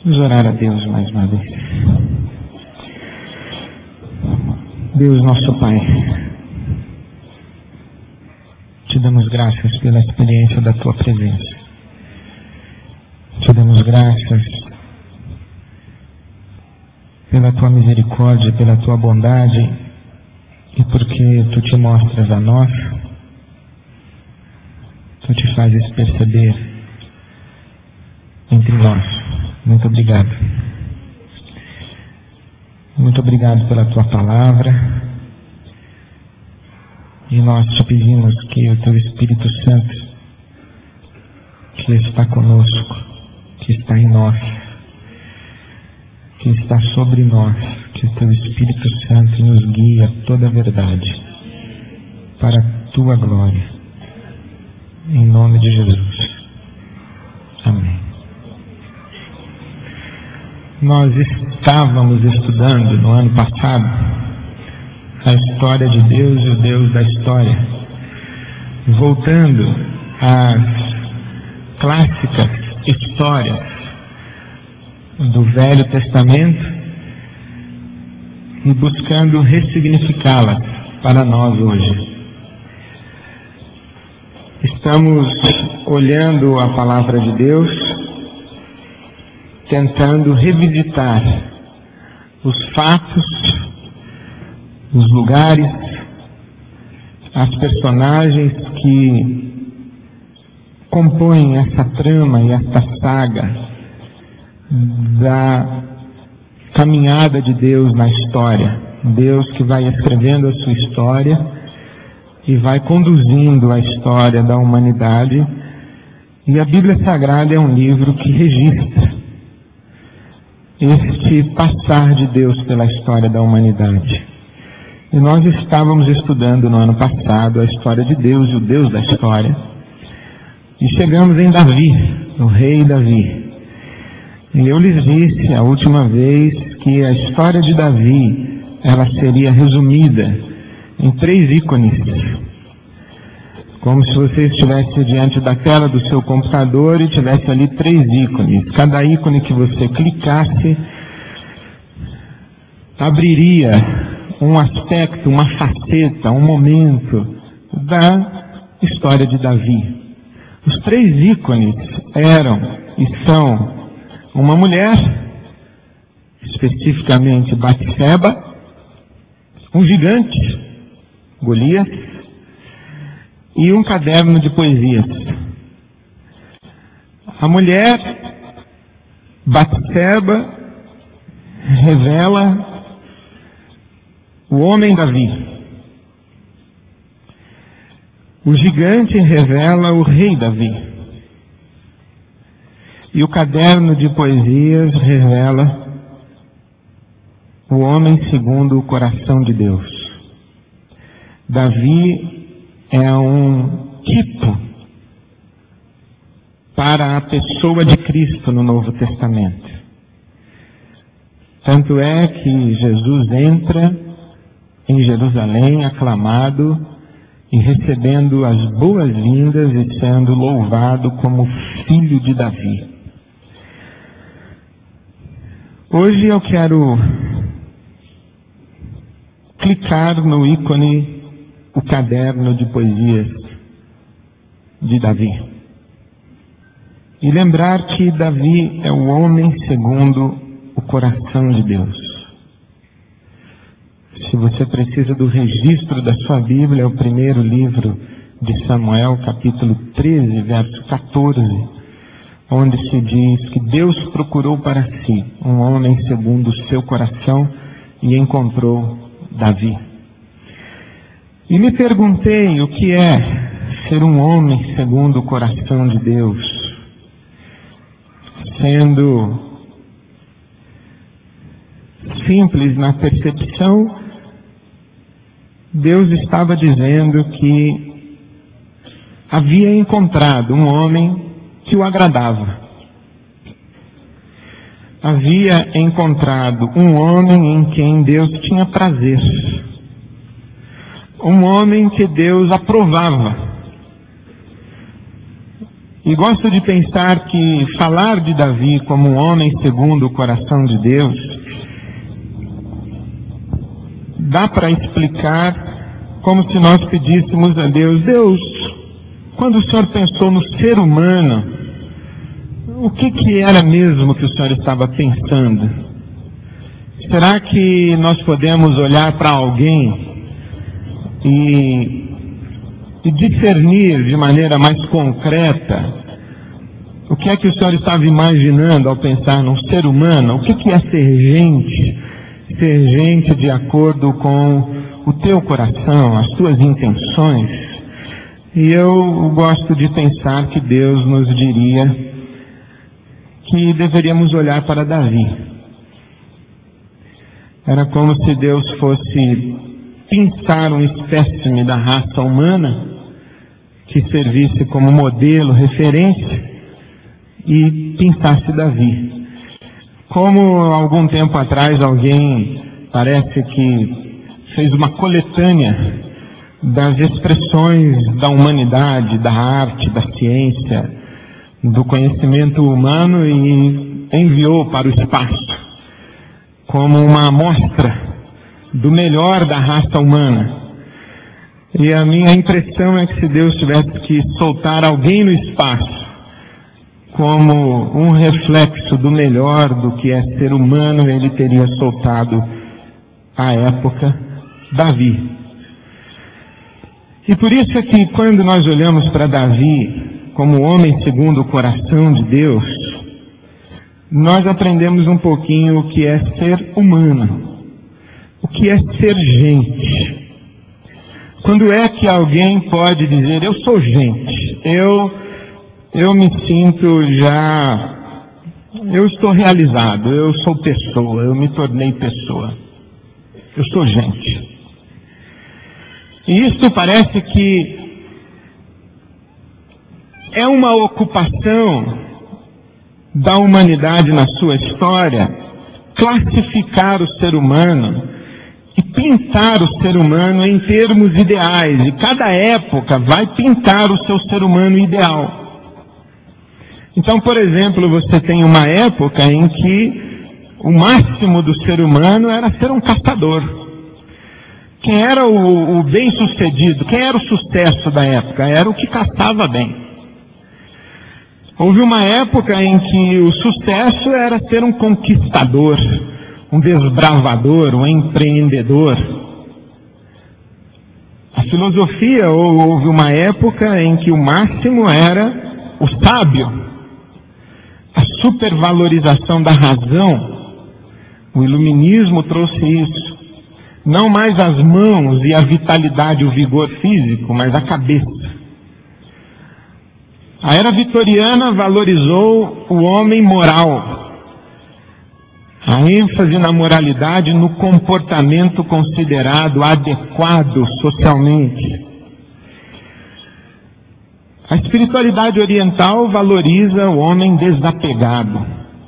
Vamos orar a Deus mais uma vez. Deus, nosso Pai, te damos graças pela experiência da Tua presença. Te damos graças pela Tua misericórdia, pela Tua bondade e porque Tu te mostras a nós, Tu te fazes perceber entre nós. Muito obrigado. Muito obrigado pela Tua palavra. E nós te pedimos que o Teu Espírito Santo, que está conosco, que está em nós, que está sobre nós, que o Teu Espírito Santo nos guie a toda a verdade, para a Tua glória. Em nome de Jesus. Amém. Nós estávamos estudando no ano passado a história de Deus e o Deus da história, voltando às clássicas histórias do Velho Testamento e buscando ressignificá-las para nós hoje. Estamos olhando a palavra de Deus, tentando revisitar os fatos, os lugares, as personagens que compõem essa trama e essa saga da caminhada de Deus na história. Deus que vai escrevendo a sua história e vai conduzindo a história da humanidade. E a Bíblia Sagrada é um livro que registra este passar de Deus pela história da humanidade. E nós estávamos estudando no ano passado a história de Deus e o Deus da história. E chegamos em Davi, o rei Davi. E eu lhes disse a última vez que a história de Davi, ela seria resumida em 3 ícones. Como se você estivesse diante da tela do seu computador e tivesse ali 3 ícones. Cada ícone que você clicasse abriria um aspecto, uma faceta, um momento da história de Davi. Os 3 ícones eram e são uma mulher, especificamente Batseba, um gigante, Golias, e um caderno de poesias. A mulher Batseba revela o homem Davi. O gigante revela o rei Davi. E o caderno de poesias revela o homem segundo o coração de Deus. Davi é um tipo para a pessoa de Cristo no Novo Testamento. Tanto é que Jesus entra em Jerusalém aclamado e recebendo as boas-vindas e sendo louvado como filho de Davi. Hoje eu quero clicar no ícone, o caderno de poesias de Davi. E lembrar que Davi é o homem segundo o coração de Deus. Se você precisa do registro da sua Bíblia, é o primeiro livro de Samuel, capítulo 13, verso 14, onde se diz que Deus procurou para si um homem segundo o seu coração e encontrou Davi. E me perguntei o que é ser um homem segundo o coração de Deus, sendo simples na percepção. Deus estava dizendo que havia encontrado um homem que o agradava. Havia encontrado um homem em quem Deus tinha prazer. Um homem que Deus aprovava. E gosto de pensar que falar de Davi como um homem segundo o coração de Deus dá para explicar como se nós pedíssemos a Deus: Deus, quando o Senhor pensou no ser humano, o que era mesmo que o Senhor estava pensando? Será que nós podemos olhar para alguém e discernir de maneira mais concreta o que é que o Senhor estava imaginando ao pensar num ser humano? O que é ser gente? Ser gente de acordo com o teu coração, as tuas intenções. E eu gosto de pensar que Deus nos diria que deveríamos olhar para Davi. Era como se Deus fosse pensar um espécime da raça humana que servisse como modelo, referência, e pensasse Davi. Como algum tempo atrás alguém parece que fez uma coletânea das expressões da humanidade, da arte, da ciência, do conhecimento humano e enviou para o espaço como uma amostra do melhor da raça humana. E a minha impressão é que se Deus tivesse que soltar alguém no espaço como um reflexo do melhor do que é ser humano, ele teria soltado à época Davi. E por isso é que quando nós olhamos para Davi como homem segundo o coração de Deus, nós aprendemos um pouquinho o que é ser humano, o que é ser gente. Quando é que alguém pode dizer: eu sou gente, eu me sinto eu estou realizado, eu sou pessoa, eu me tornei pessoa, eu sou gente. E isso parece que é uma ocupação da humanidade na sua história, classificar o ser humano e pintar o ser humano em termos ideais. E cada época vai pintar o seu ser humano ideal. Então, por exemplo, você tem uma época em que o máximo do ser humano era ser um caçador. Quem era o bem-sucedido? Quem era o sucesso da época? Era o que caçava bem. Houve uma época em que o sucesso era ser um conquistador, um desbravador, um empreendedor. A filosofia, houve uma época em que o máximo era o sábio, a supervalorização da razão. O iluminismo trouxe isso. Não mais as mãos e a vitalidade, o vigor físico, mas a cabeça. A era vitoriana valorizou o homem moral. A ênfase na moralidade, no comportamento considerado adequado socialmente. A espiritualidade oriental valoriza o homem desapegado.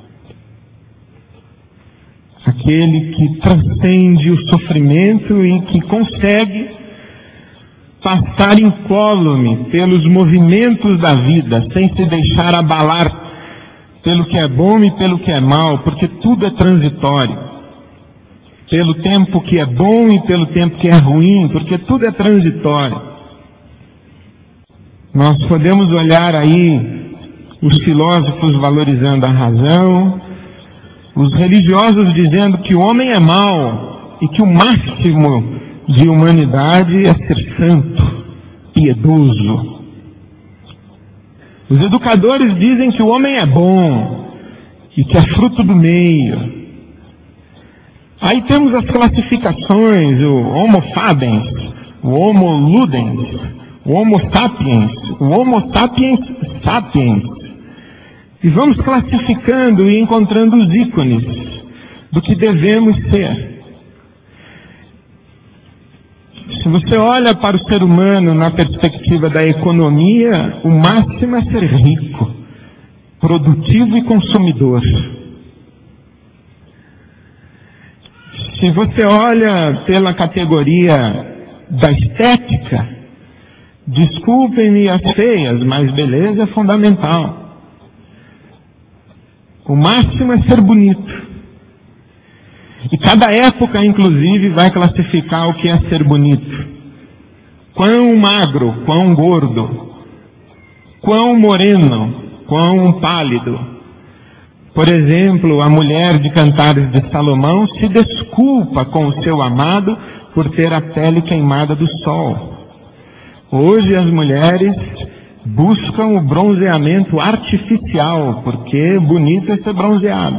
Aquele que transcende o sofrimento e que consegue passar incólume pelos movimentos da vida, sem se deixar abalar pelo que é bom e pelo que é mal, porque tudo é transitório. Pelo tempo que é bom e pelo tempo que é ruim, porque tudo é transitório. Nós podemos olhar aí os filósofos valorizando a razão, os religiosos dizendo que o homem é mau e que o máximo de humanidade é ser santo, piedoso. Os educadores dizem que o homem é bom e que é fruto do meio. Aí temos as classificações, o Homo faciens, o Homo ludens, o Homo sapiens sapiens. E vamos classificando e encontrando os ícones do que devemos ser. Se você olha para o ser humano na perspectiva da economia, o máximo é ser rico, produtivo e consumidor. Se você olha pela categoria da estética, Desculpem-me as feias, mas beleza é fundamental. O máximo é ser bonito. E cada época, inclusive, vai classificar o que é ser bonito. Quão magro, quão gordo, quão moreno, quão pálido. Por exemplo, a mulher de Cantares de Salomão se desculpa com o seu amado por ter a pele queimada do sol. Hoje as mulheres buscam o bronzeamento artificial, porque bonito é ser bronzeado.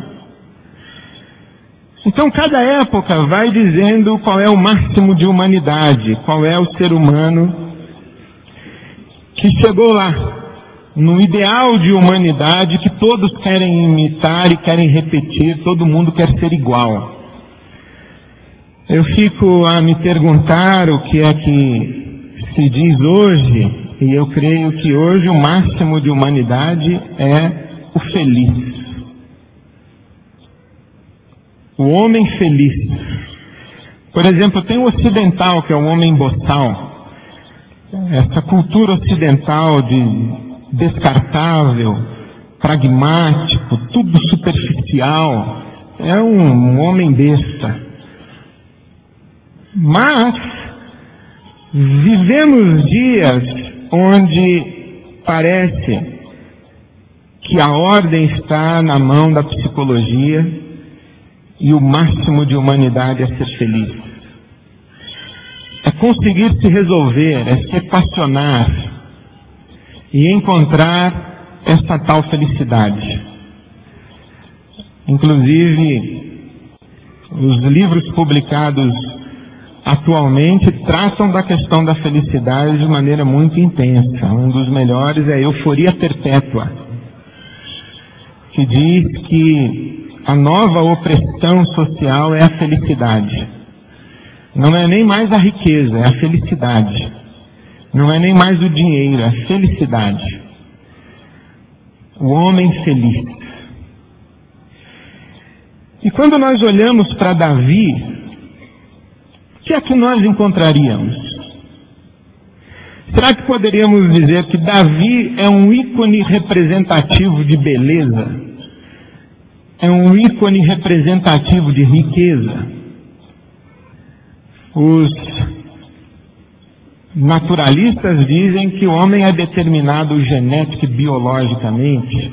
Então cada época vai dizendo qual é o máximo de humanidade, qual é o ser humano que chegou lá, no ideal de humanidade que todos querem imitar e querem repetir, todo mundo quer ser igual. Eu fico a me perguntar o que é que se diz hoje, e eu creio que hoje o máximo de humanidade é o feliz. O homem feliz. Por exemplo, tem o ocidental, que é o homem boçal. Essa cultura ocidental de descartável, pragmático, tudo superficial. É um homem besta. Mas vivemos dias onde parece que a ordem está na mão da psicologia e o máximo de humanidade é ser feliz. É conseguir se resolver, é se equacionar e encontrar essa tal felicidade. Inclusive, os livros publicados atualmente tratam da questão da felicidade de maneira muito intensa. Um dos melhores é a Euforia Perpétua, que diz que a nova opressão social é a felicidade. Não é nem mais a riqueza, é a felicidade. Não é nem mais o dinheiro, é a felicidade. O homem feliz. E quando nós olhamos para Davi, o que é que nós encontraríamos? Será que poderíamos dizer que Davi é um ícone representativo de beleza? É um ícone representativo de riqueza? Os naturalistas dizem que o homem é determinado genética e biologicamente.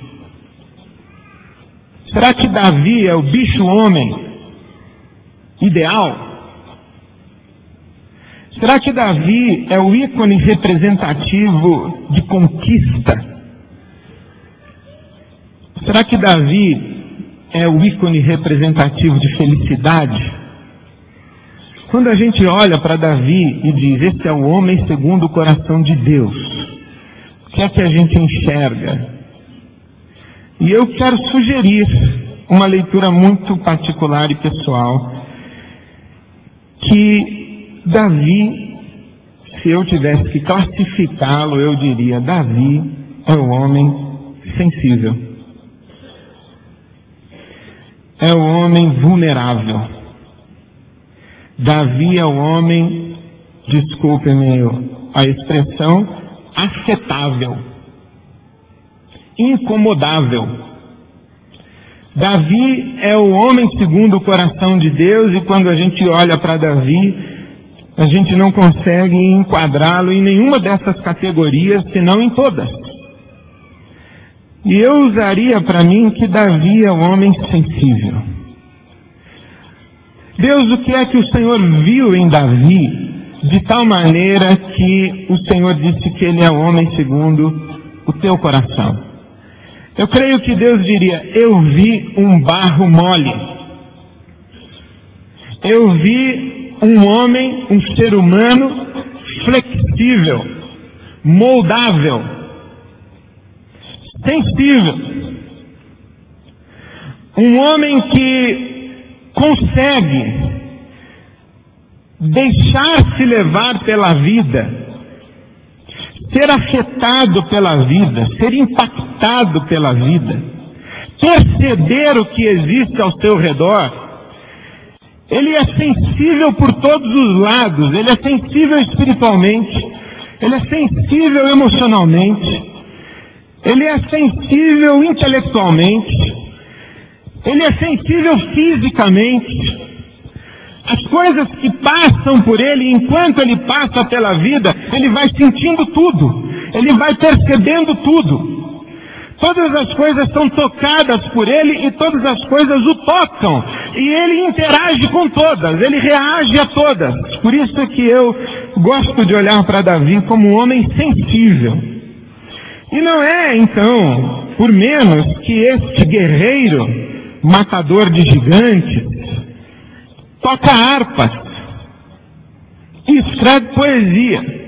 Será que Davi é o bicho-homem ideal? Será que Davi é o ícone representativo de conquista? Será que Davi é o ícone representativo de felicidade? Quando a gente olha para Davi e diz, esse é o homem segundo o coração de Deus, o que é que a gente enxerga? E eu quero sugerir uma leitura muito particular e pessoal, que Davi, se eu tivesse que classificá-lo, eu diria, Davi é o homem sensível. É o homem vulnerável. Davi é o homem, desculpe-me a expressão, afetável, incomodável. Davi é o homem segundo o coração de Deus, e quando a gente olha para Davi, a gente não consegue enquadrá-lo em nenhuma dessas categorias, senão em todas. E eu usaria para mim que Davi é o homem sensível. Deus, o que é que o Senhor viu em Davi, de tal maneira que o Senhor disse que ele é o homem segundo o teu coração? Eu creio que Deus diria, eu vi um barro mole. Eu vi um homem, um ser humano flexível, moldável, sensível. Um homem que consegue deixar-se levar pela vida, ser afetado pela vida, ser impactado pela vida, perceber o que existe ao seu redor. Ele é sensível por todos os lados, ele é sensível espiritualmente, ele é sensível emocionalmente, ele é sensível intelectualmente, ele é sensível fisicamente. As coisas que passam por ele, enquanto ele passa pela vida, ele vai sentindo tudo, ele vai percebendo tudo. Todas as coisas são tocadas por ele e todas as coisas o tocam. E ele interage com todas, ele reage a todas. Por isso é que eu gosto de olhar para Davi como um homem sensível. E não é, então, por menos que este guerreiro, matador de gigantes, toca harpas e escreve poesia.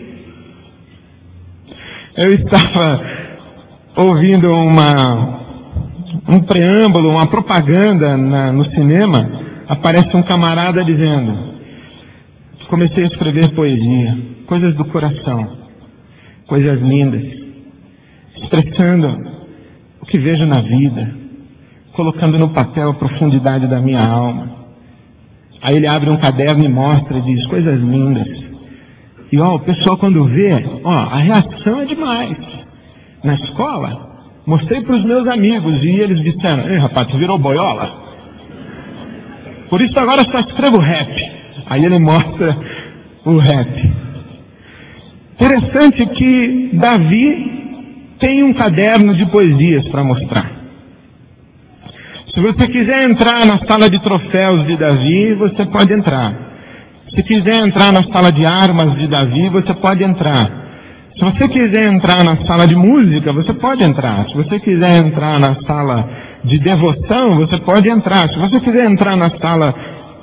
Eu estava ouvindo um preâmbulo, uma propaganda no cinema. Aparece um camarada dizendo: comecei a escrever poesia, coisas do coração, coisas lindas, expressando o que vejo na vida, colocando no papel a profundidade da minha alma. Aí ele abre um caderno e mostra e diz: coisas lindas. E o pessoal quando vê, a reação é demais. Na escola, mostrei para os meus amigos e eles disseram: ei, rapaz, tu virou boiola? Por isso agora só escrevo rap. Aí ele mostra o rap. Interessante que Davi tem um caderno de poesias para mostrar. Se você quiser entrar na sala de troféus de Davi, você pode entrar. Se quiser entrar na sala de armas de Davi, você pode entrar. Se você quiser entrar na sala de música, você pode entrar. Se você quiser entrar na sala de devoção, você pode entrar. Se você quiser entrar na sala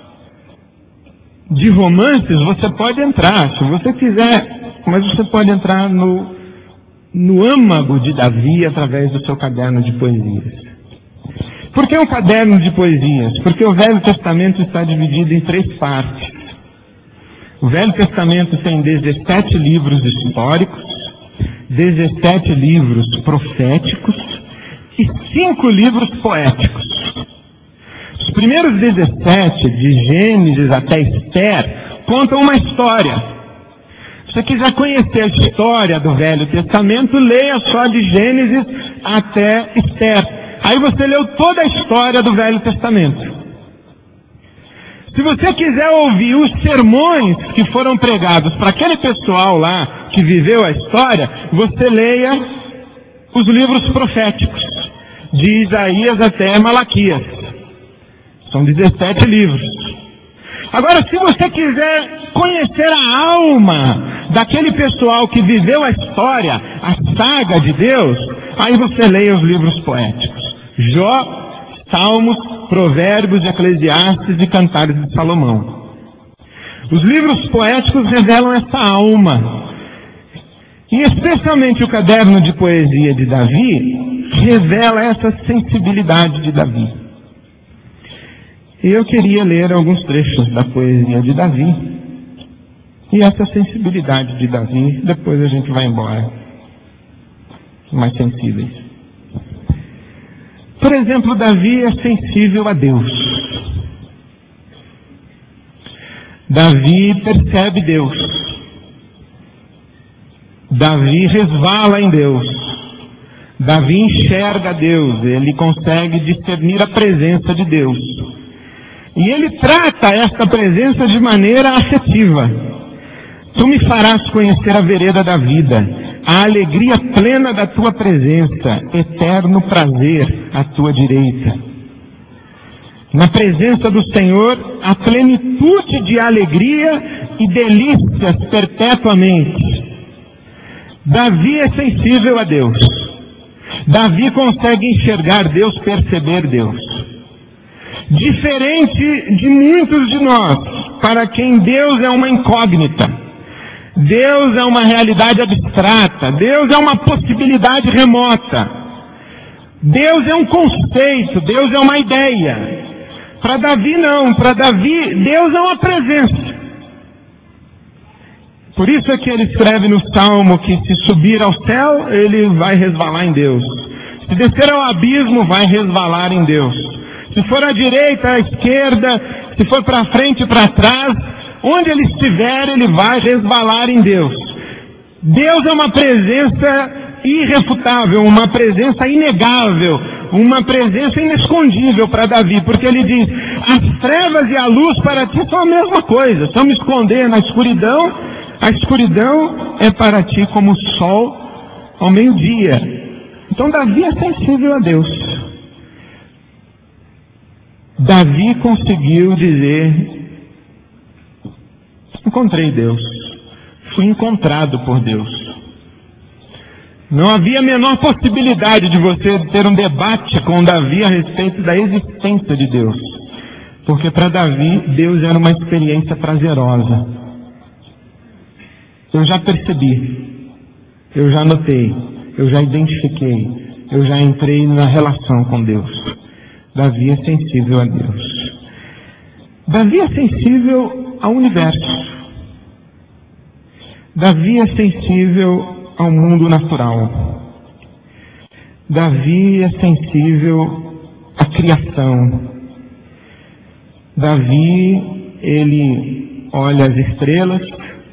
de romances, você pode entrar. Se você quiser, mas você pode entrar no âmago de Davi através do seu caderno de poesias. Por que um caderno de poesias? Porque o Velho Testamento está dividido em 3 partes. O Velho Testamento tem 17 livros históricos, 17 livros proféticos e 5 livros poéticos. Os primeiros 17, de Gênesis até Esther, contam uma história. Se você quiser conhecer a história do Velho Testamento, leia só de Gênesis até Esther. Aí você leu toda a história do Velho Testamento. Se você quiser ouvir os sermões que foram pregados para aquele pessoal lá que viveu a história, você leia os livros proféticos, de Isaías até Malaquias. São 17 livros. Agora, se você quiser conhecer a alma daquele pessoal que viveu a história, a saga de Deus, aí você leia os livros poéticos. Jó, Salmos, Provérbios, Eclesiastes e Cantares de Salomão. Os livros poéticos revelam essa alma. E especialmente o caderno de poesia de Davi revela essa sensibilidade de Davi. E eu queria ler alguns trechos da poesia de Davi e essa sensibilidade de Davi. Depois a gente vai embora mais sensíveis. Por exemplo, Davi é sensível a Deus. Davi percebe Deus. Davi resvala em Deus. Davi enxerga Deus. Ele consegue discernir a presença de Deus. E ele trata esta presença de maneira afetiva. Tu me farás conhecer a vereda da vida, a alegria plena da tua presença, eterno prazer à tua direita. Na presença do Senhor, a plenitude de alegria e delícias perpetuamente. Davi é sensível a Deus. Davi consegue enxergar Deus, perceber Deus. Diferente de muitos de nós, para quem Deus é uma incógnita. Deus é uma realidade abstrata. Deus é uma possibilidade remota. Deus é um conceito. Deus é uma ideia. Para Davi não. Para Davi, Deus é uma presença. Por isso é que ele escreve no Salmo que se subir ao céu, ele vai resvalar em Deus. Se descer ao abismo, vai resvalar em Deus. Se for à direita, à esquerda, se for para frente e para trás, onde ele estiver, ele vai resvalar em Deus. Deus é uma presença irrefutável, uma presença inegável, uma presença inescondível para Davi, porque ele diz: as trevas e a luz para ti são a mesma coisa. Se eu me esconder na escuridão, a escuridão é para ti como o sol ao meio-dia. Então Davi é sensível a Deus. Davi conseguiu dizer: encontrei Deus, fui encontrado por Deus. Não havia a menor possibilidade de você ter um debate com Davi a respeito da existência de Deus, porque para Davi, Deus era uma experiência prazerosa. Eu já percebi, eu já notei, eu já identifiquei, eu já entrei na relação com Deus. Davi é sensível a Deus. Davi é sensível ao universo. Davi é sensível ao mundo natural. Davi é sensível à criação. Davi, ele olha as estrelas.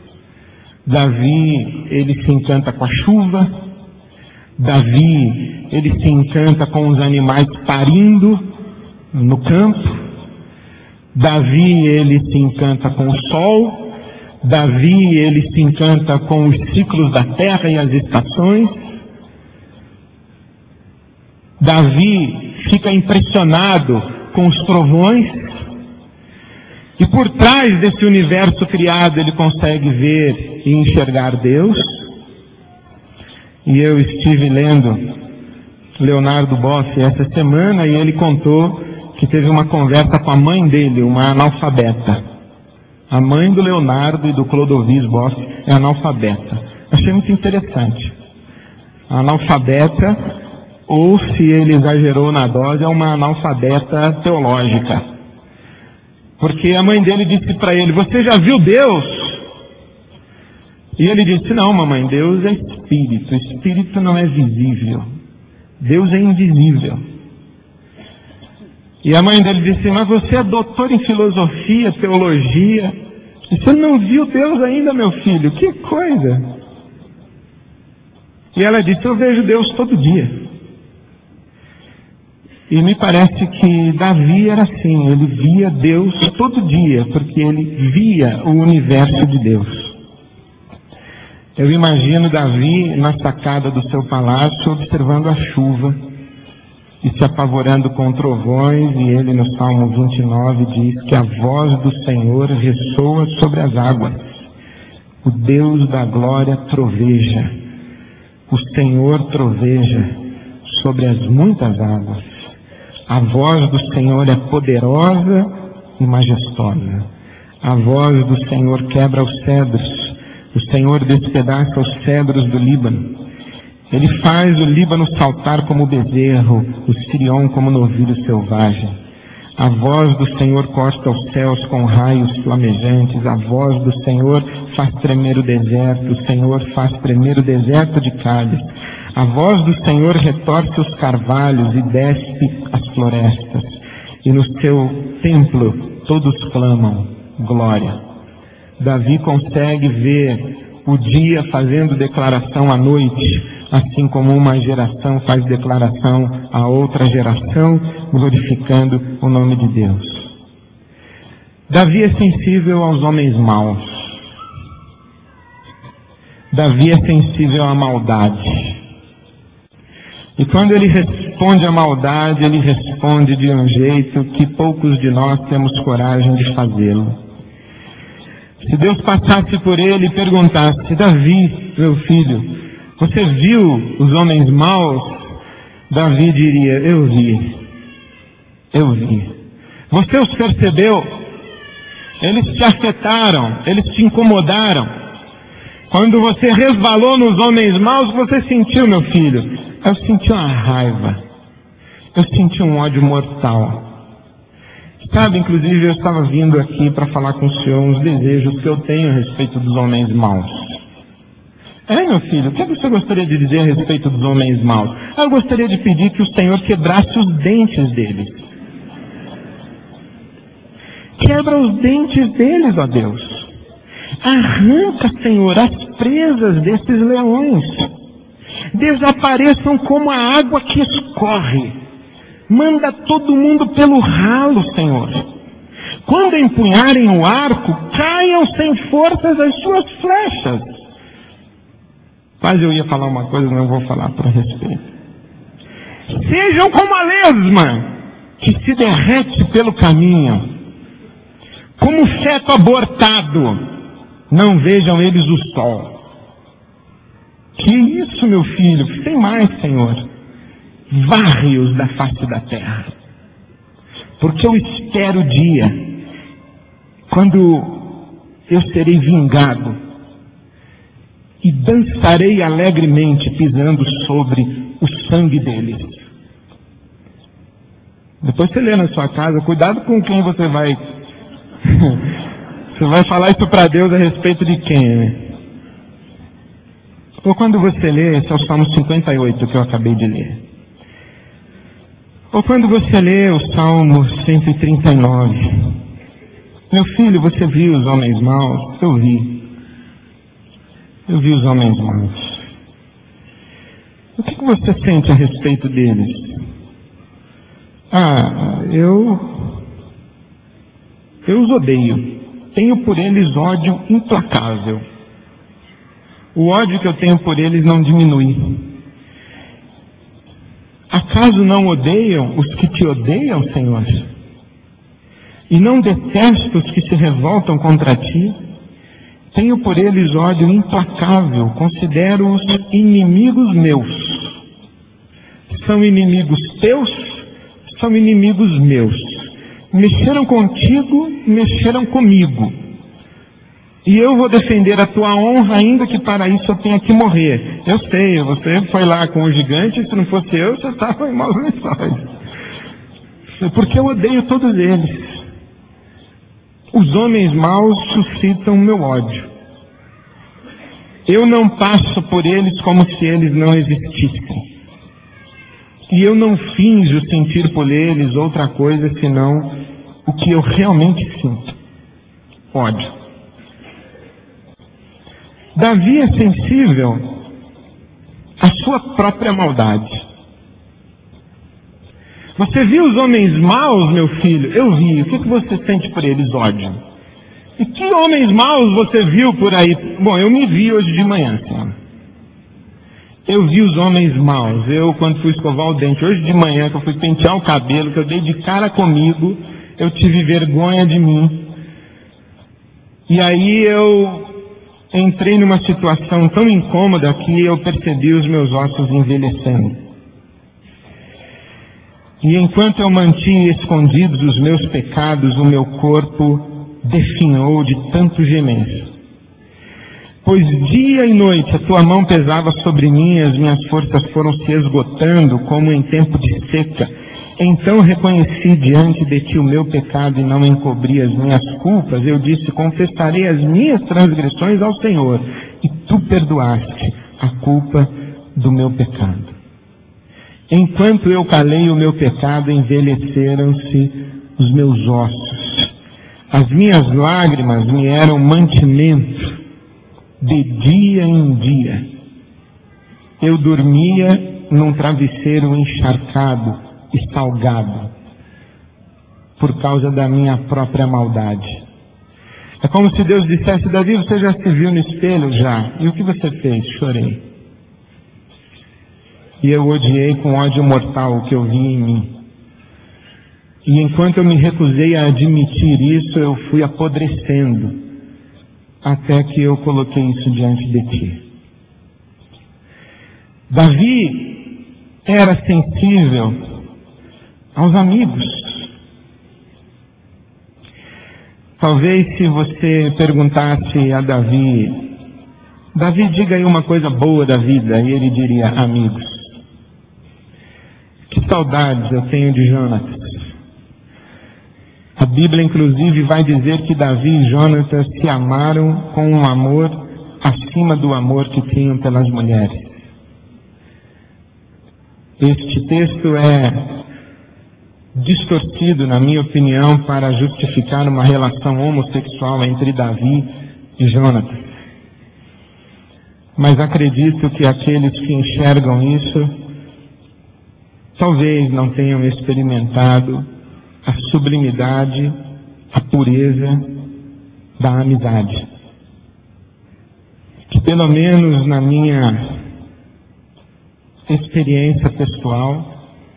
Davi, ele se encanta com a chuva. Davi, ele se encanta com os animais parindo no campo. Davi, ele se encanta com o sol. Davi, ele se encanta com os ciclos da terra e as estações. Davi fica impressionado com os trovões. E por trás desse universo criado, ele consegue ver e enxergar Deus. E eu estive lendo Leonardo Boff essa semana e ele contou que teve uma conversa com a mãe dele, uma analfabeta. A mãe do Leonardo e do Clodovis Boff é analfabeta. Achei muito interessante. A analfabeta, ou se ele exagerou na dose, é uma analfabeta teológica. Porque a mãe dele disse para ele: você já viu Deus? E ele disse: não, mamãe, Deus é espírito. Espírito não é visível. Deus é invisível. E a mãe dele disse: mas você é doutor em filosofia, teologia, e você não viu Deus ainda, meu filho? Que coisa! E ela disse: eu vejo Deus todo dia. E me parece que Davi era assim, ele via Deus todo dia, porque ele via o universo de Deus. Eu imagino Davi na sacada do seu palácio observando a chuva e se apavorando com trovões, e ele no Salmo 29 diz que a voz do Senhor ressoa sobre as águas. O Deus da glória troveja. O Senhor troveja sobre as muitas águas. A voz do Senhor é poderosa e majestosa. A voz do Senhor quebra os cedros. O Senhor despedaça os cedros do Líbano. Ele faz o Líbano saltar como bezerro, o Sirion como novilho selvagem. A voz do Senhor corta os céus com raios flamejantes. A voz do Senhor faz tremer o deserto. O Senhor faz tremer o deserto de Cádiz. A voz do Senhor retorce os carvalhos e despe as florestas. E no seu templo todos clamam glória. Davi consegue ver o dia fazendo declaração à noite, assim como uma geração faz declaração a outra geração, glorificando o nome de Deus. Davi é sensível aos homens maus. Davi é sensível à maldade. E quando ele responde à maldade, ele responde de um jeito que poucos de nós temos coragem de fazê-lo. Se Deus passasse por ele e perguntasse: Davi, meu filho, você viu os homens maus? Davi diria: eu vi. Você os percebeu? Eles te afetaram, eles te incomodaram. Quando você resvalou nos homens maus, você sentiu, meu filho? Eu senti uma raiva. Eu senti um ódio mortal. Sabe, inclusive eu estava vindo aqui para falar com o senhor uns desejos que eu tenho a respeito dos homens maus. Meu filho, o que você gostaria de dizer a respeito dos homens maus? Eu gostaria de pedir que o Senhor quebrasse os dentes deles. Quebra os dentes deles, ó Deus. Arranca, Senhor, as presas desses leões. Desapareçam como a água que escorre. Manda todo mundo pelo ralo, Senhor. Quando empunharem o arco, caiam sem forças as suas flechas. Quase eu ia falar uma coisa, não vou falar por respeito. Sejam como a lesma que se derrete pelo caminho, como feto abortado, não vejam eles o sol. Que isso, meu filho? Tem mais, Senhor. Varre-os da face da terra. Porque eu espero o dia quando eu serei vingado e dançarei alegremente pisando sobre o sangue deles. Depois você lê na sua casa, cuidado com quem você vai... Você vai falar isso para Deus a respeito de quem, né? Ou quando você lê, esse é o Salmo 58 que eu acabei de ler. Ou quando você lê o Salmo 139. Meu filho, você viu os homens maus? Eu vi. Eu vi os homens maus. O que você sente a respeito deles? Eu os odeio. Tenho por eles ódio implacável. O ódio que eu tenho por eles não diminui. Acaso não odeiam os que te odeiam, Senhor? E não detesto os que se revoltam contra ti? Tenho por eles ódio implacável, considero-os inimigos meus. São inimigos teus, são inimigos meus. Mexeram contigo, mexeram comigo. E eu vou defender a tua honra, ainda que para isso eu tenha que morrer. Eu sei, você foi lá com o gigante, se não fosse eu, você estava em maus lençóis. Porque eu odeio todos eles. Os homens maus suscitam o meu ódio. Eu não passo por eles como se eles não existissem. E eu não finjo sentir por eles outra coisa senão o que eu realmente sinto: ódio. Davi é sensível à sua própria maldade. Você viu os homens maus, meu filho? Eu vi. O que você sente por eles? Ódio. E que homens maus você viu por aí? Bom, eu me vi hoje de manhã, senhor. Eu vi os homens maus. Eu, quando fui escovar o dente, hoje de manhã, que eu fui pentear o cabelo, que eu dei de cara comigo, eu tive vergonha de mim. E aí eu entrei numa situação tão incômoda que eu percebi os meus ossos envelhecendo. E enquanto eu mantinha escondidos os meus pecados, o meu corpo definhou de tanto gemer. Pois dia e noite a tua mão pesava sobre mim, as minhas forças foram se esgotando como em tempo de seca. Então reconheci diante de ti o meu pecado e não encobri as minhas culpas. Eu disse: confessarei as minhas transgressões ao Senhor, e tu perdoaste a culpa do meu pecado. Enquanto eu calei o meu pecado, envelheceram-se os meus ossos. As minhas lágrimas me eram mantimento de dia em dia. Eu dormia num travesseiro encharcado e salgado por causa da minha própria maldade. É como se Deus dissesse: Davi, você já se viu no espelho? Já. E o que você fez? Chorei. E eu odiei com ódio mortal o que eu vi em mim. E enquanto eu me recusei a admitir isso, eu fui apodrecendo, até que eu coloquei isso diante de ti. Davi era sensível aos amigos. Talvez se você perguntasse a Davi: Davi, diga aí uma coisa boa da vida, e ele diria: amigos. Que saudades eu tenho de Jonatas. A Bíblia, inclusive, vai dizer que Davi e Jonatas se amaram com um amor acima do amor que tinham pelas mulheres. Este texto é distorcido, na minha opinião, para justificar uma relação homossexual entre Davi e Jonatas. Mas acredito que aqueles que enxergam isso talvez não tenham experimentado a sublimidade, a pureza da amizade. Que pelo menos na minha experiência pessoal,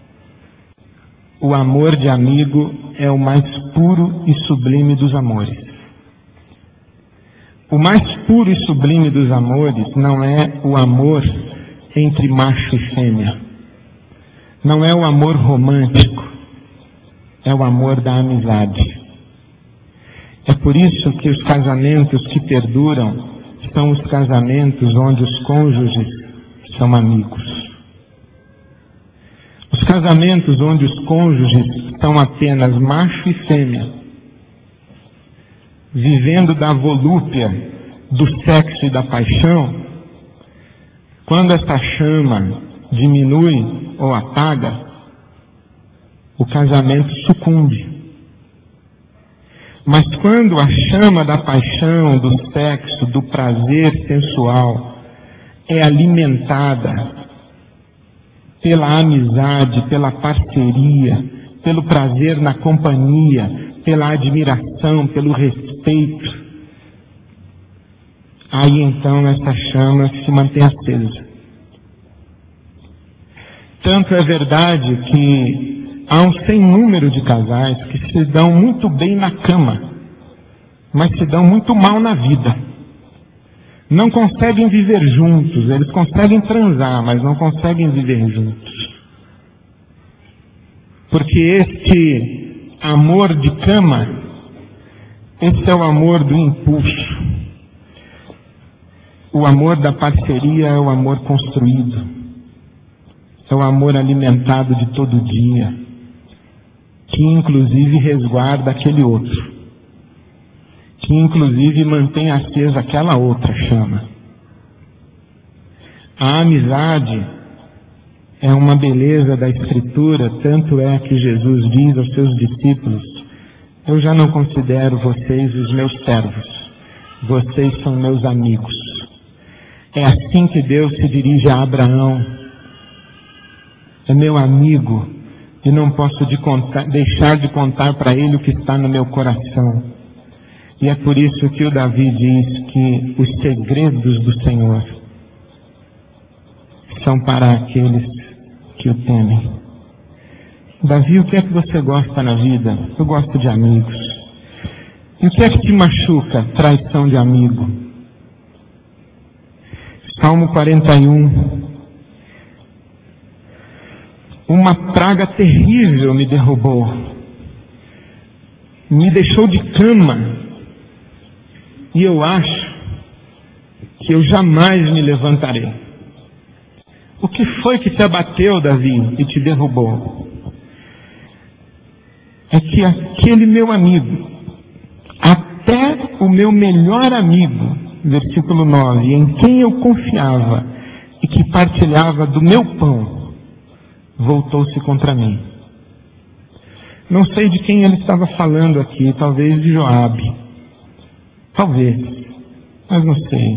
o amor de amigo é o mais puro e sublime dos amores. O mais puro e sublime dos amores não é o amor entre macho e fêmea. Não é o amor romântico. É o amor da amizade. É por isso que os casamentos que perduram são os casamentos onde os cônjuges são amigos. Os casamentos onde os cônjuges são apenas macho e fêmea, vivendo da volúpia, do sexo e da paixão, quando essa chama diminui ou apaga, o casamento sucumbe. Mas quando a chama da paixão, do sexo, do prazer sensual é alimentada pela amizade, pela parceria, pelo prazer na companhia, pela admiração, pelo respeito, aí então essa chama se mantém acesa. Tanto é verdade que há um sem número de casais que se dão muito bem na cama, mas se dão muito mal na vida. Não conseguem viver juntos, eles conseguem transar, mas não conseguem viver juntos. Porque este amor de cama, esse é o amor do impulso. O amor da parceria é o amor construído. É o amor alimentado de todo dia, que inclusive resguarda aquele outro, que inclusive mantém acesa aquela outra chama. A amizade é uma beleza da Escritura, tanto é que Jesus diz aos seus discípulos: eu já não considero vocês os meus servos, vocês são meus amigos. É assim que Deus se dirige a Abraão: é meu amigo, e não posso deixar de contar para ele o que está no meu coração. E é por isso que o Davi diz que os segredos do Senhor são para aqueles que o temem. Davi, o que é que você gosta na vida? Eu gosto de amigos. E o que é que te machuca? Traição de amigo. Salmo 41. Uma praga terrível me derrubou. Me deixou de cama. E eu acho que eu jamais me levantarei. O que foi que te abateu, Davi, e te derrubou? É que aquele meu amigo, até o meu melhor amigo, versículo 9, em quem eu confiava e que partilhava do meu pão, voltou-se contra mim. Não sei de quem ele estava falando aqui, talvez de Joabe. Talvez, mas não sei.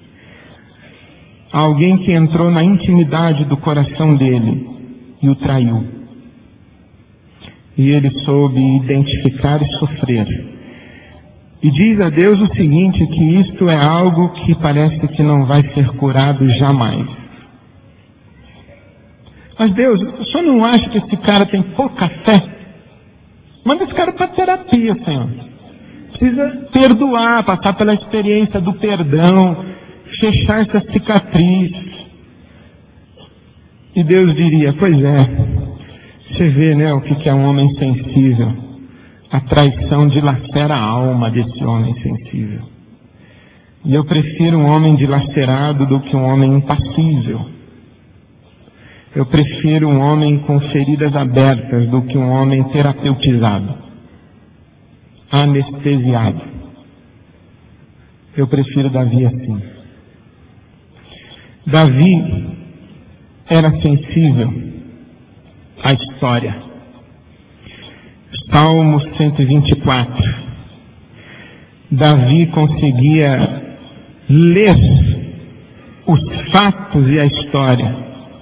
Alguém que entrou na intimidade do coração dele e o traiu. E ele soube identificar e sofrer. E diz a Deus o seguinte, que isto é algo que parece que não vai ser curado jamais. Mas Deus, o senhor não acha que esse cara tem pouca fé? Manda esse cara para terapia, Senhor. Precisa perdoar, passar pela experiência do perdão, fechar essa cicatriz. E Deus diria: pois é, você vê, né, o que é um homem sensível. A traição dilacera a alma desse homem sensível. E eu prefiro um homem dilacerado do que um homem impassível. Eu prefiro um homem com feridas abertas do que um homem terapeutizado, anestesiado. Eu prefiro Davi assim. Davi era sensível à história. Salmo 124. Davi conseguia ler os fatos e a história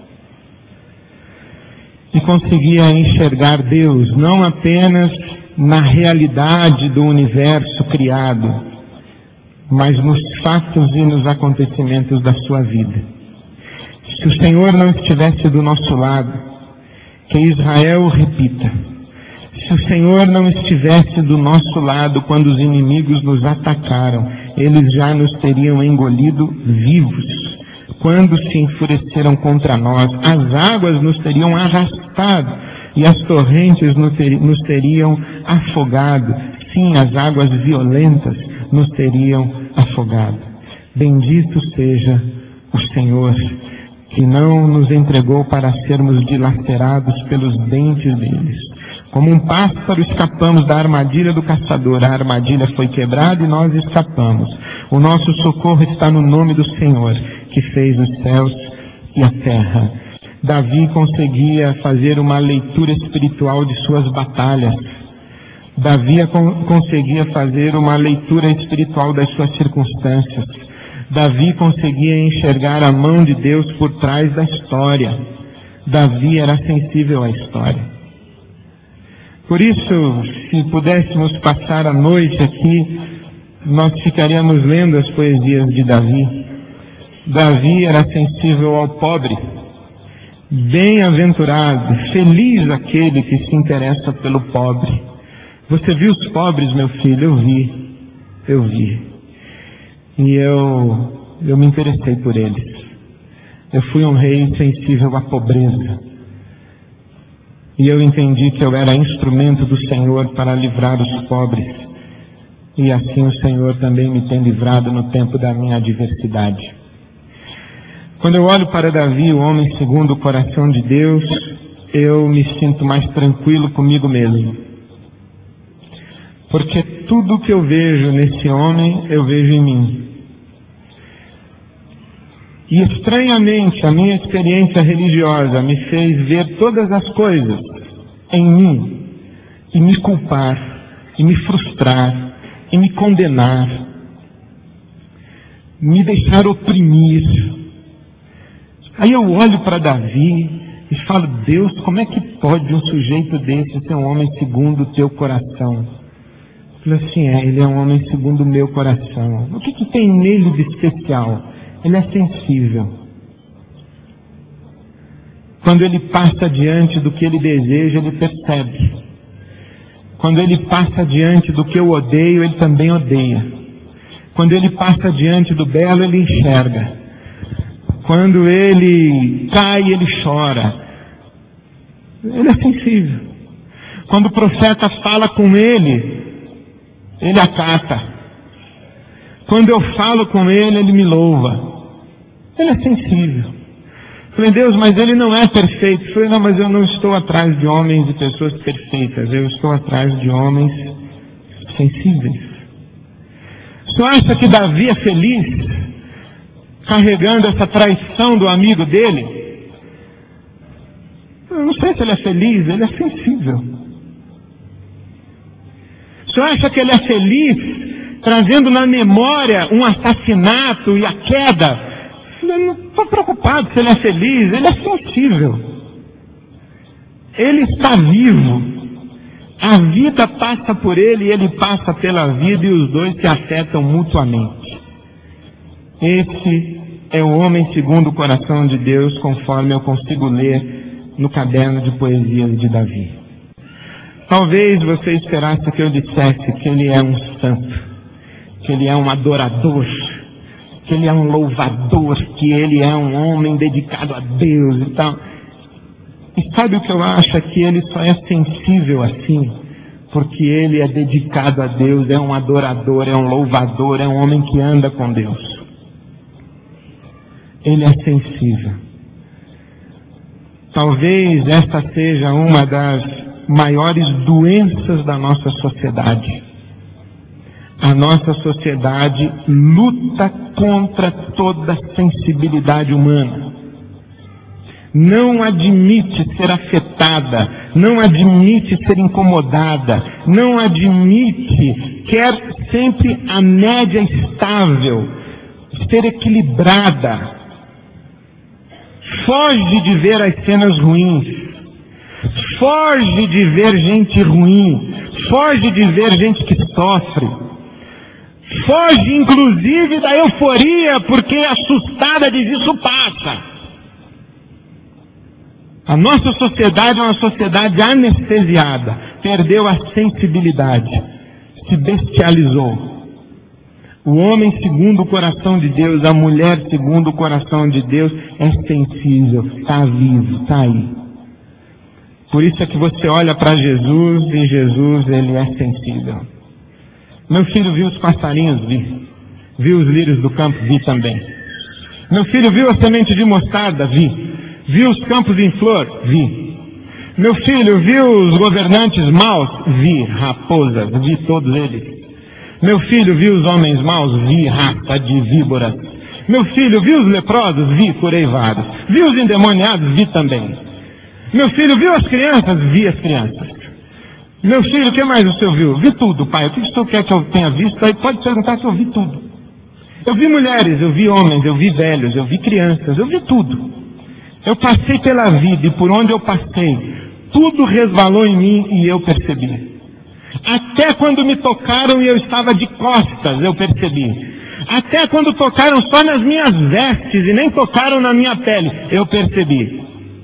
e conseguia enxergar Deus não apenas na realidade do universo criado, mas nos fatos e nos acontecimentos da sua vida. Se o Senhor não estivesse do nosso lado, que Israel repita, se o Senhor não estivesse do nosso lado quando os inimigos nos atacaram, eles já nos teriam engolido vivos. Quando se enfureceram contra nós, as águas nos teriam arrastado e as torrentes nos teriam afogado. Sim, as águas violentas nos teriam afogado. Bendito seja o Senhor, que não nos entregou para sermos dilacerados pelos dentes deles. Como um pássaro escapamos da armadilha do caçador. A armadilha foi quebrada e nós escapamos. O nosso socorro está no nome do Senhor, que fez os céus e a terra. Davi conseguia fazer uma leitura espiritual de suas batalhas. Davi conseguia fazer uma leitura espiritual das suas circunstâncias. Davi conseguia enxergar a mão de Deus por trás da história. Davi era sensível à história. Por isso, se pudéssemos passar a noite aqui, nós ficaríamos lendo as poesias de Davi. Davi era sensível ao pobre. Bem-aventurado, feliz aquele que se interessa pelo pobre. Você viu os pobres, meu filho? Eu vi. E eu me interessei por eles. Eu fui um rei sensível à pobreza. E eu entendi que eu era instrumento do Senhor para livrar os pobres. E assim o Senhor também me tem livrado no tempo da minha adversidade. Quando eu olho para Davi, o homem segundo o coração de Deus, eu me sinto mais tranquilo comigo mesmo. Porque tudo que eu vejo nesse homem, eu vejo em mim. E estranhamente, a minha experiência religiosa me fez ver todas as coisas em mim e me culpar, e me frustrar, e me condenar, me deixar oprimir. Aí eu olho para Davi e falo, Deus, como é que pode um sujeito desse ser um homem segundo o teu coração? Eu falo assim, ele é um homem segundo o meu coração. O que tem nele de especial? Ele é sensível. Quando ele passa diante do que ele deseja, ele percebe. Quando ele passa diante do que eu odeio, ele também odeia. Quando ele passa diante do belo, ele enxerga. Quando ele cai, ele chora. Ele é sensível. Quando o profeta fala com ele acata. Quando eu falo com ele me louva. Ele é sensível. Falei, Deus, mas ele não é perfeito. Falei, não, mas eu não estou atrás de homens e pessoas perfeitas. Eu estou atrás de homens sensíveis. O senhor acha que Davi é feliz carregando essa traição do amigo dele? Eu não sei se ele é feliz, ele é sensível. O senhor acha que ele é feliz trazendo na memória um assassinato e a queda? Eu não estou preocupado se ele é feliz, ele é sensível. Ele está vivo. A vida passa por ele e ele passa pela vida e os dois se afetam mutuamente. Esse é o homem segundo o coração de Deus, conforme eu consigo ler no caderno de poesias de Davi. Talvez você esperasse que eu dissesse que ele é um santo, que ele é um adorador, que ele é um louvador, que ele é um homem dedicado a Deus e tal. E sabe o que eu acho? É que ele só é sensível assim, porque ele é dedicado a Deus, é um adorador, é um louvador, é um homem que anda com Deus. Ele é sensível. Talvez esta seja uma das maiores doenças da nossa sociedade. A nossa sociedade luta contra toda a sensibilidade humana. não admite ser afetada, não admite ser incomodada, não admite, quer sempre a média estável, ser equilibrada. Foge de ver as cenas ruins, foge de ver gente ruim, foge de ver gente que sofre, foge inclusive da euforia, porque assustada diz isso passa. A nossa sociedade é uma sociedade anestesiada, perdeu a sensibilidade, se bestializou. O homem segundo o coração de Deus, a mulher segundo o coração de Deus é sensível, está vivo, está aí. Por isso é que você olha para Jesus e Jesus, ele é sensível. Meu filho viu os passarinhos? Vi. Viu os lírios do campo? Vi também. Meu filho viu a semente de mostarda? Vi. Viu os campos em flor? Vi. Meu filho viu os governantes maus? Vi. Raposas, vi todos eles. Meu filho viu os homens maus? Vi. Raça de víboras. Meu filho viu os leprosos? Vi. Curei vários. Viu os endemoniados? Vi também. Meu filho viu as crianças? Vi as crianças. Meu filho, o que mais o senhor viu? Vi tudo, pai. O que o senhor quer que eu tenha visto? Aí pode perguntar que eu vi tudo. Eu vi mulheres, eu vi homens, eu vi velhos, eu vi crianças, eu vi tudo. Eu passei pela vida e por onde eu passei, tudo resvalou em mim e eu percebi. Até quando me tocaram e eu estava de costas, eu percebi. Até quando tocaram só nas minhas vestes e nem tocaram na minha pele, eu percebi.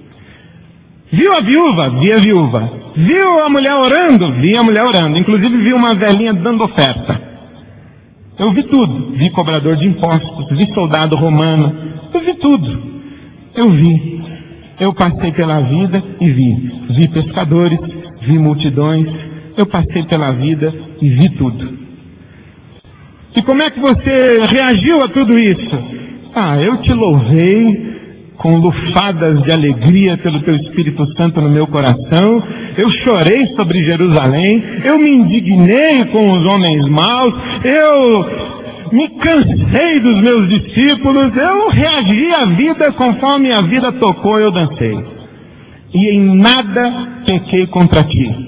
Viu a viúva? Vi a viúva. Viu a mulher orando? Vi a mulher orando. Inclusive vi uma velhinha dando oferta. Eu vi tudo. Vi cobrador de impostos, vi soldado romano. Eu vi tudo. Eu vi. Eu passei pela vida e vi. Vi pescadores, vi multidões. Eu passei pela vida e vi tudo. E como é que você reagiu a tudo isso? Eu te louvei com lufadas de alegria pelo teu Espírito Santo no meu coração. Eu chorei sobre Jerusalém. Eu me indignei com os homens maus. Eu me cansei dos meus discípulos. Eu reagi à vida conforme a vida tocou, eu dancei. E em nada pequei contra ti.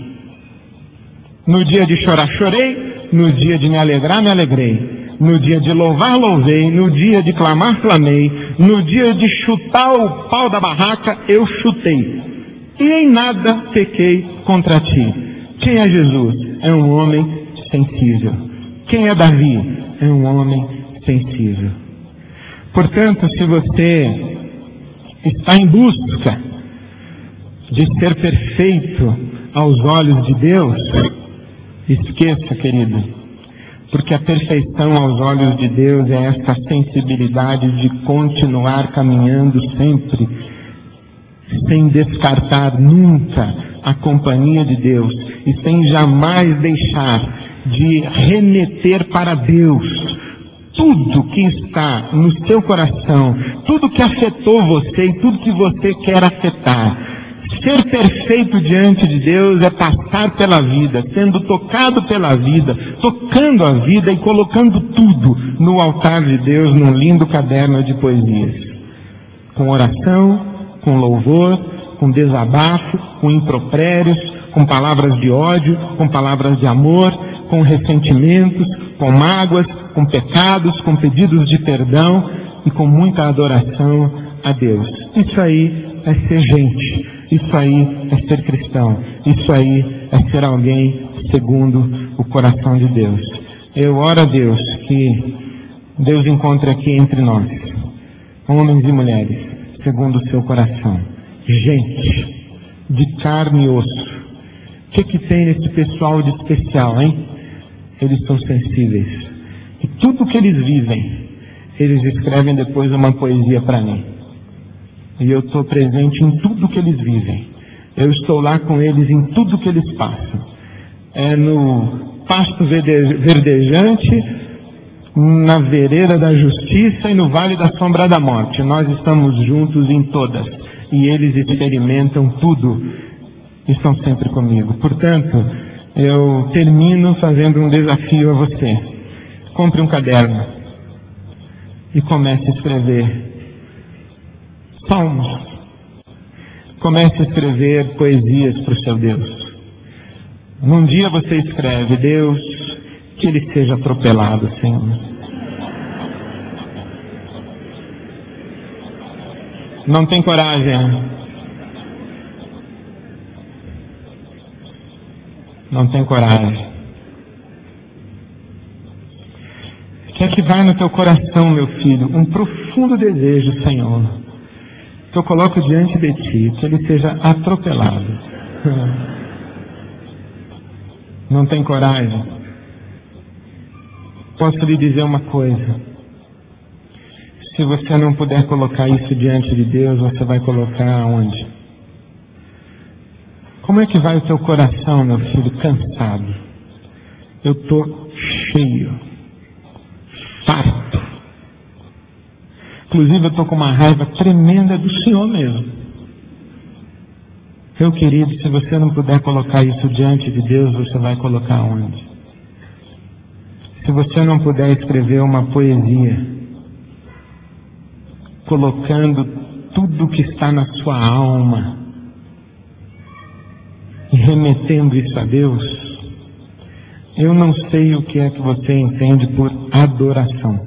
No dia de chorar, chorei. No dia de me alegrar, me alegrei. No dia de louvar, louvei. No dia de clamar, clamei. No dia de chutar o pau da barraca, eu chutei. E em nada pequei contra ti. Quem é Jesus? É um homem sensível. Quem é Davi? É um homem sensível. Portanto, se você está em busca de ser perfeito aos olhos de Deus, esqueça, querido, porque a perfeição aos olhos de Deus é essa sensibilidade de continuar caminhando sempre, sem descartar nunca a companhia de Deus e sem jamais deixar de remeter para Deus tudo que está no seu coração, tudo que afetou você e tudo que você quer afetar. Ser perfeito diante de Deus é passar pela vida, sendo tocado pela vida, tocando a vida e colocando tudo no altar de Deus, num lindo caderno de poesias. Com oração, com louvor, com desabafo, com impropérios, com palavras de ódio, com palavras de amor, com ressentimentos, com mágoas, com pecados, com pedidos de perdão e com muita adoração a Deus. Isso aí é ser gente. Isso aí é ser cristão. Isso aí é ser alguém segundo o coração de Deus. Eu oro a Deus que Deus encontre aqui entre nós, homens e mulheres, segundo o seu coração. Gente, de carne e osso. O que tem nesse pessoal de especial, hein? Eles são sensíveis. E tudo que eles vivem, eles escrevem depois uma poesia para mim. E eu estou presente em tudo que eles vivem. Eu estou lá com eles em tudo que eles passam. É no pasto verdejante, na vereda da justiça e no vale da sombra da morte. Nós estamos juntos em todas. E eles experimentam tudo. E estão sempre comigo. Portanto, eu termino fazendo um desafio a você. Compre um caderno e comece a escrever salmos, comece a escrever poesias para o seu Deus. Num dia você escreve: Deus, que ele seja atropelado, Senhor. Não tem coragem. Não tem coragem. O que é que vai no teu coração, meu filho? Um profundo desejo, Senhor, que eu coloco diante de ti, que ele seja atropelado. Não tem coragem? Posso lhe dizer uma coisa: se você não puder colocar isso diante de Deus, você vai colocar aonde? Como é que vai o teu coração, meu filho? Cansado. Eu estou cheio, farto. Inclusive eu estou com uma raiva tremenda do Senhor mesmo. Meu querido, se você não puder colocar isso diante de Deus, você vai colocar onde? Se você não puder escrever uma poesia, colocando tudo que está na sua alma e remetendo isso a Deus, eu não sei o que é que você entende por adoração.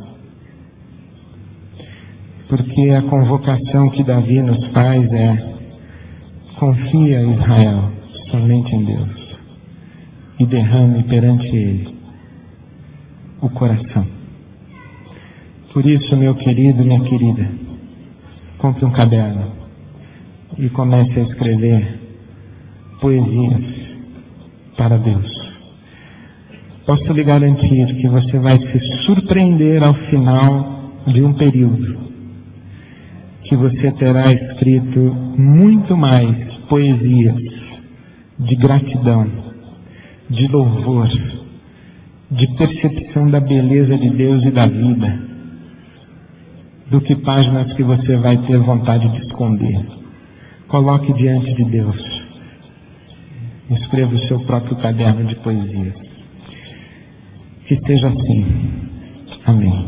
Porque a convocação que Davi nos faz é: confia, Israel, somente em Deus, e derrame perante Ele o coração. Por isso, meu querido, minha querida, compre um caderno e comece a escrever poesias para Deus. Posso lhe garantir que você vai se surpreender ao final de um período, que você terá escrito muito mais poesias de gratidão, de louvor, de percepção da beleza de Deus e da vida, do que páginas que você vai ter vontade de esconder. Coloque diante de Deus. Escreva o seu próprio caderno de poesias. Que seja assim. Amém.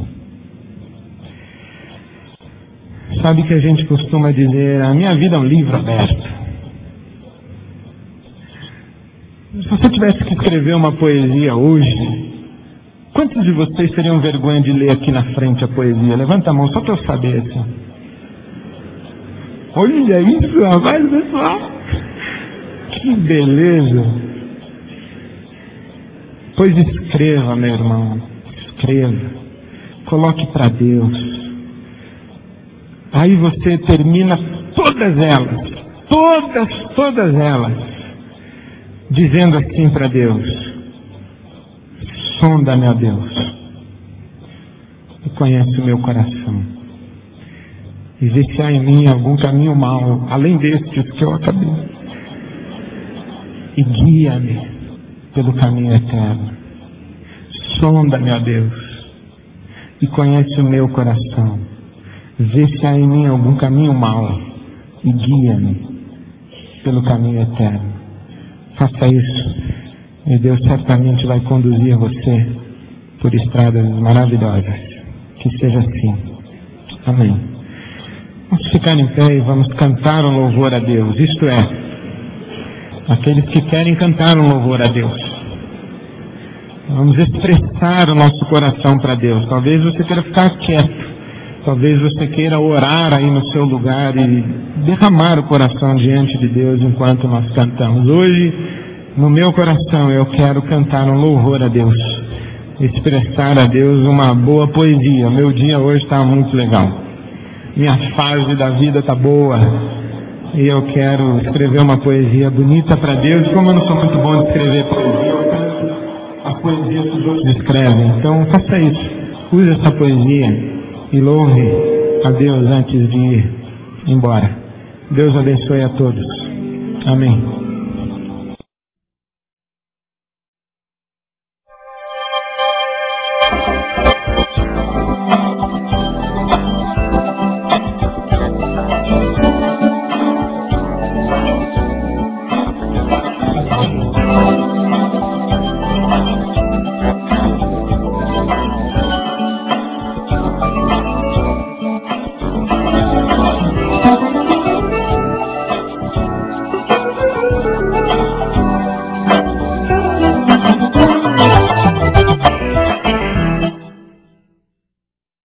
Sabe que a gente costuma dizer: a minha vida é um livro aberto. Se você tivesse que escrever uma poesia hoje, quantos de vocês teriam vergonha de ler aqui na frente a poesia? Levanta a mão, só para eu saber assim. Olha isso, rapaz, pessoal. Que beleza. Pois escreva, meu irmão. Escreva. Coloque para Deus. Aí você termina todas elas. Todas elas. Dizendo assim para Deus: sonda-me, ó Deus, e conhece o meu coração, e vê se há em mim algum caminho mau, além destes que eu acabei, e guia-me pelo caminho eterno. Sonda-me, ó Deus, e conhece o meu coração, vê se há em mim algum caminho mau, e guia-me pelo caminho eterno. Faça isso, e Deus certamente vai conduzir você por estradas maravilhosas. Que seja assim. Amém. Vamos ficar em pé e vamos cantar um louvor a Deus. Isto é, aqueles que querem cantar um louvor a Deus. Vamos expressar o nosso coração para Deus. Talvez você queira ficar quieto. Talvez você queira orar aí no seu lugar e derramar o coração diante de Deus enquanto nós cantamos. Hoje, no meu coração, eu quero cantar um louvor a Deus, expressar a Deus uma boa poesia. Meu dia hoje está muito legal. Minha fase da vida está boa. E eu quero escrever uma poesia bonita para Deus. Como eu não sou muito bom de escrever poesia, eu canto a poesia que os outros escrevem. Então, faça isso. Use essa poesia e louve a Deus antes de ir embora. Deus abençoe a todos. Amém.